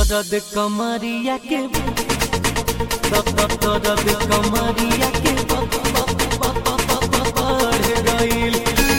दर्द कमरिया के दर्द कमरिया के बढ़ गइल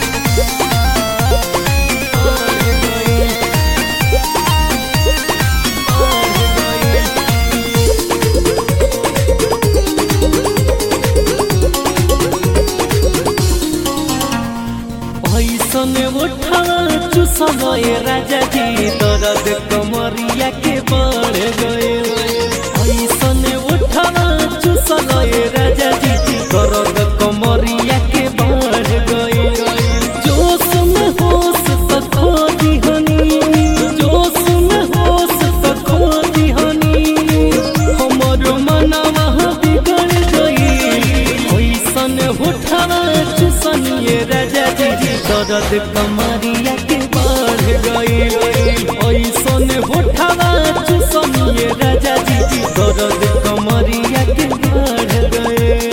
ऐसन उठा चुसलए राजा जी दर्द कमरिया के बढ़ गइल ऐसन उठा चुसलए राजा जी दर्द कमरिया के बढ़ गइल जोश में होश त खो दिहनी जोश में होश त खो दिहनी हमर मनवा बिगड़ गइल ऐसन उठा चुसनिए राजा जी दर्द कमरिया के बढ़ गइल ऐसन होठवा चुसनिए राजा जी दर्द कमरिया के बढ़ गइल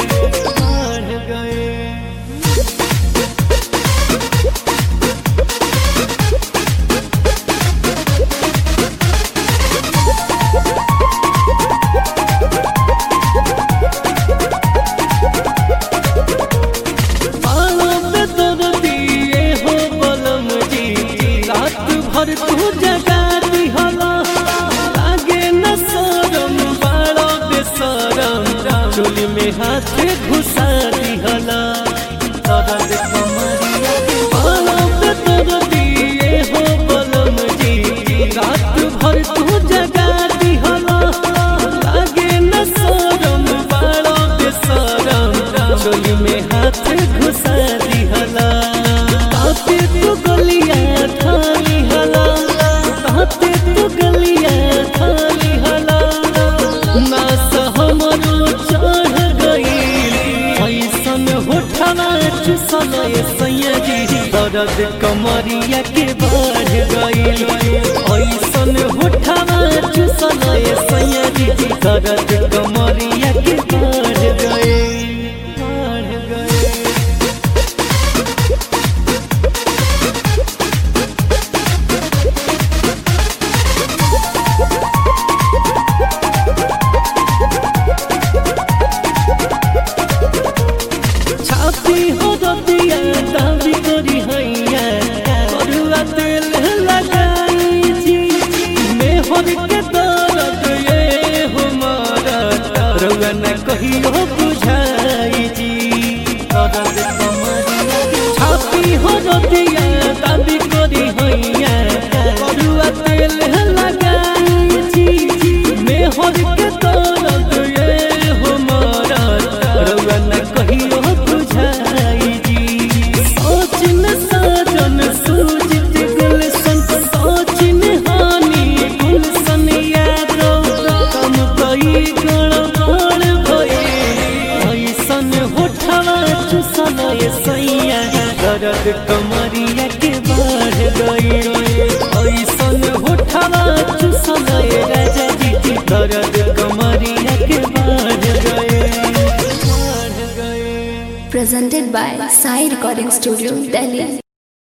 भर तू जगा दिहला लागे न शरम बड़ा बेशरम चोली में हाथ घुसा दिहला दर्द कमरिया के बड़ा दिए हो बलम जी रात भर तू जगा दिहला लागे न शरम बड़ा बेशरम चोली में हाथ घुसा दिहला ताते तू गलिया थाली ताते तू गलिया खाली हला नास हमरो चढ़ गइल ऐसन होठवा चुसलए सैया जी दर्द कमरिया के बढ़ गइल ऐसन होठवा चुसलए सैया जी दर्द कमरिया के बढ़ गइल छाती हो दिया दाबी करी हैया करुआ तेल लगाई जी मेहर के दर्द ये हमारा रउआ न कहियो बुझाई जी दर्द कमरिया छाती हो दिया दाबी करी हैया करुआ तेल लगाई जी मेहर के दर्द ये हमारा रउआ न कहियो दर्द कमरिया के बढ़ गइल ऐसन होठवा चुसलए राजा जी दर्द कमरिया के बढ़ गइल Presented by Sai Recording Studio, Delhi.